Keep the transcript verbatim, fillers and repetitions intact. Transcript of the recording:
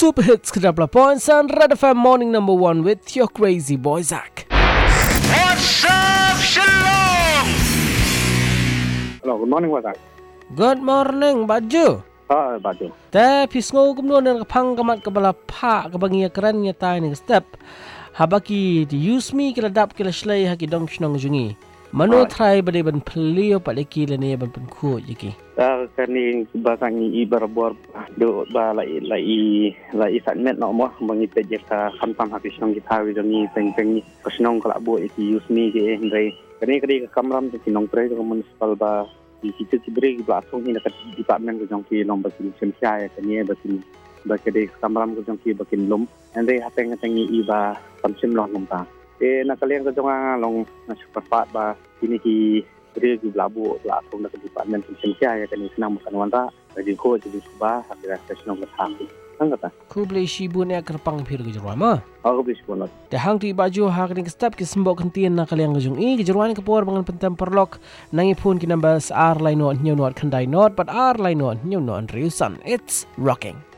Super Hits Kedapla Points and Red F M Morning Number One with your crazy boy Zach. What's up, Shalom? Hello, good morning, Zach. Good morning, Baju. Ah, Baju. Te pisngo kumno ng kapang kamat kabala pa kabangiya keren niya tayo ng step. Habaki di use me kiladap kila shlay haki dong shnong jungi. Mano try bade ban plio paliki la ne ban pen ku yiki. Ah, kani basang ni ibar bor do ba lai lai lai satmet no mo bangi peje ka kamtam haki shnong gitawi jungi peng peng ka shnong kala bo iki use me ke ndai. Kani kani ka kamram ti nong pre ko municipal ba di situ cibre ba thong ni ka department ko jong ki nom ba sin sim sia ya kani ba sin ba kede kamram ko jong ki ba kin lum andai hateng hateng ni iba samsim long nom ta. Eh nakalian ko jonga long na superpat ba ini ki regu blabu la thong na department sensia ya kan senang bukan wanda jadi ko jadi ba hakira sesno ga thang angata Kublai shibu ne kerpang phir ge jarwama. aku bis bonot Te hang ti Baju hak ni step ki sembok kentien na kaliang gejung i ge jarwan ke por bangan pentem perlok nangi phone ki numbers r line not new not khandai not but r line not new not riusan. It's rocking.